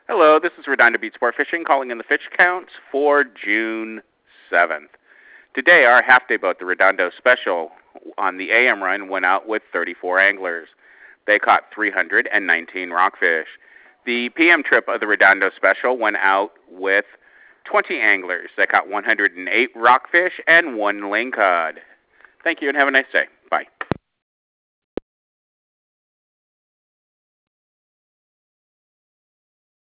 Hello, this is Redondo Beach Sport Fishing calling in the fish counts for June 7th. Today, our half-day boat, the Redondo Special, on the AM run went out with 34 anglers. They caught 319 rockfish. The PM trip of the Redondo Special went out with 20 anglers. They caught 108 rockfish and 1 lingcod. Thank you and have a nice day.